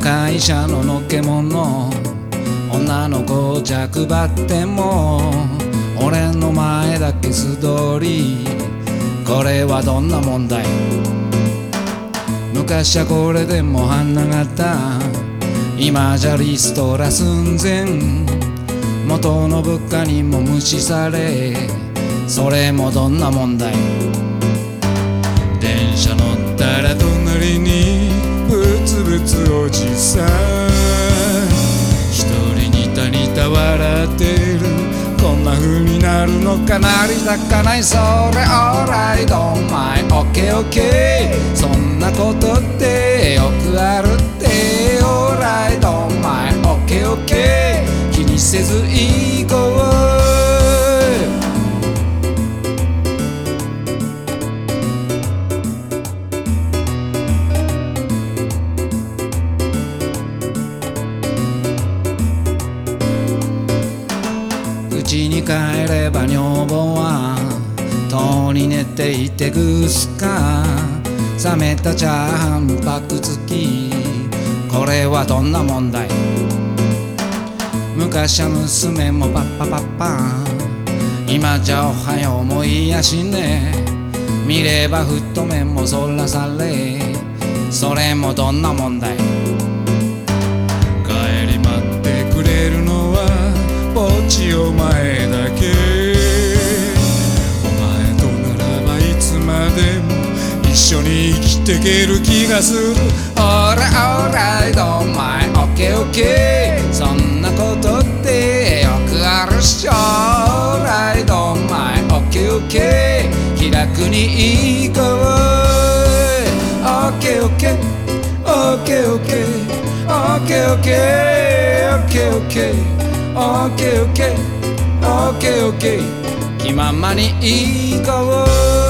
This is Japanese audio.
会社ののけもの女の子着張っても俺の前だけ素通り。これはどんな問題。昔はこれでも花形、今じゃリストラ寸前。元の部下にも無視され、それもどんな問題。電車乗ったら隣にブツブツおじさん、一人ニタニタ笑ってる。こんな風になるのかなりたかない。それオーライドンマイオッケーオッケー、そんなことってよくあるって。オーライドンマイオッケーオッケー、気にせず行こう。家に帰れば女房は戸に寝ていてぐすか。冷めたチャーハンパク付き、これはどんな問題。昔は娘もパッパパッパ、今じゃおはようもいやしね。見れば太麺もそらされ、それもどんな問題。帰り待ってくれるのはポチお前だけ。お前とならばいつまでも一緒に生きてける気がする。オーライドンマイオッケーオッケー、そんなことってよくあるっしょ。オーライドンマイオッケーオッケー、気楽に行こう。オッケーオッケーオッケーオッケーオッケーオッケーオッケーオッケーオッケーオッケーオッケーオッケー、気ままに行こう。